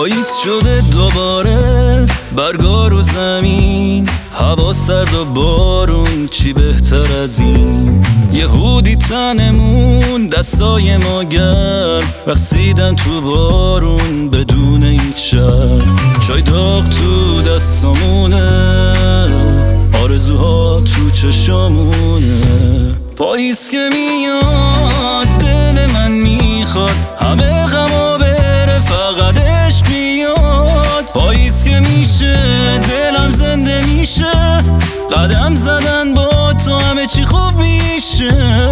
پاییز شده دوباره، برگا رو زمین، هوا سرد و بارون، چی بهتر از این؟ یهودی تنمون، دستای ما گرم، رقصیدن تو بارون بدون هیچ شرم. چای داغ تو دستامونه، آرزوها تو چشامونه. پاییز که میاد دل من میخواد همه غما بره، فقط عشق بیاد. پاییز که میشه دلم زنده میشه، قدم زدن با تو همه چی خوب میشه.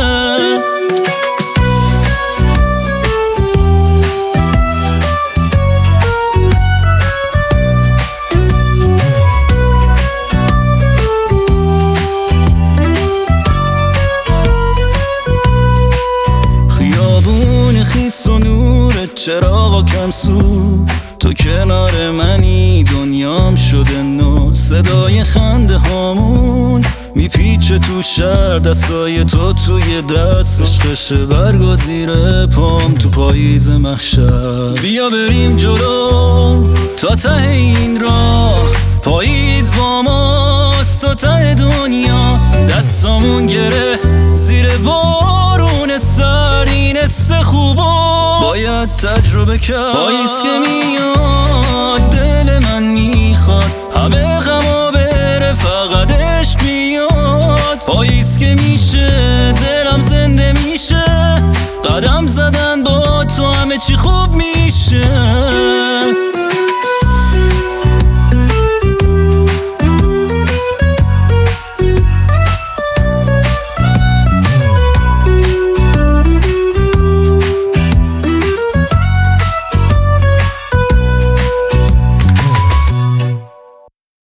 خیس و نور چراغ کم سو، تو کنار منی دنیام شده نو. صدای خنده هامون میپیچه تو شهر، دستای تو توی دست، عشقشه برگا زیر پام تو پاییز محشر. بیا بریم جلو تا ته این راه، پاییز با ماست تا ته دنیا. دستامون گره زیر بارون سر، این حس خوبا باید تجربه کرد. پاییز که میاد دل من میخواد همه غما بره، فقط عشق بیاد. پاییز که میشه دلم زنده میشه، قدم زدن با تو همه چی خوب میشه.